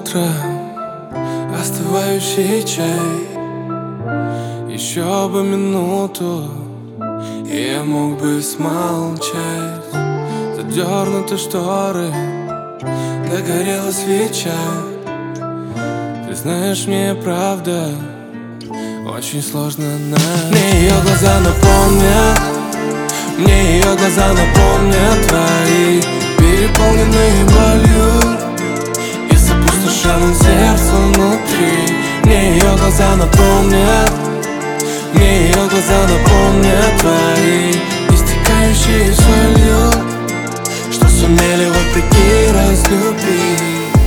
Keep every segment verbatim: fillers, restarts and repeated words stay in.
утро, остывающий чай. Еще бы минуту, и я мог бы смолчать. Задернуты шторы, догорела свеча. Ты знаешь, мне правда очень сложно на... Мне ее глаза напомнят, мне ее глаза напомнят твои, переполненные болью и с опустошенным сердцем внутри. Мне ее глаза напомнят, мне ее глаза напомнят твои, истекающие солью, что сумели вопреки разлюбить.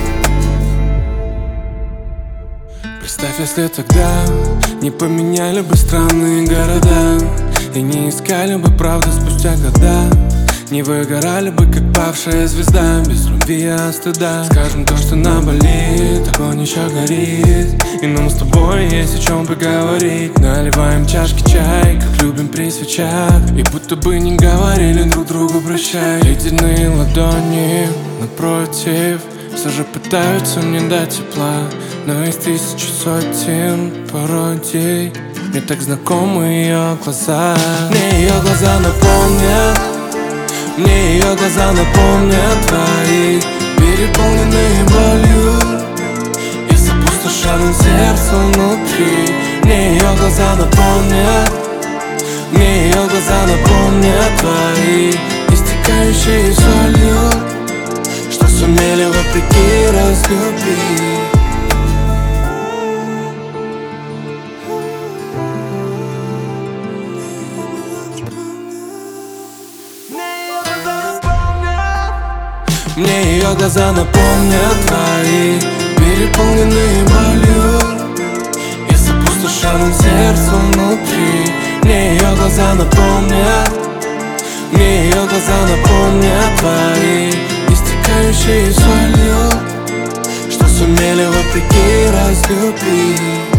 Представь, если тогда не поменяли бы страны и города, и не искали бы правду спустя года, не выгорали бы, как павшая звезда, без любви и стыда. Скажем то, что наболит, огонь еще горит, и нам с тобой есть о чем поговорить. Наливаем чашки чай, как любим при свечах, и будто бы не говорили друг другу прощай. Ледяные ладони напротив все же пытаются мне дать тепла, но из тысячи сотен пародий мне так знакомы ее глаза. Мне ее глаза напомнят, мне ее глаза напомнят твои, переполненные болью и с опустошенным сердцем внутри. Мне ее глаза напомнят, мне ее глаза напомнят твои, истекающие солью, что сумели вопреки разлюбить. Мне ее глаза напомнят твои, переполненные болью и с опустошенным сердцем внутри. Мне ее глаза напомнят, мне ее глаза напомнят твои, истекающие солью, что сумели вопреки разлюбить.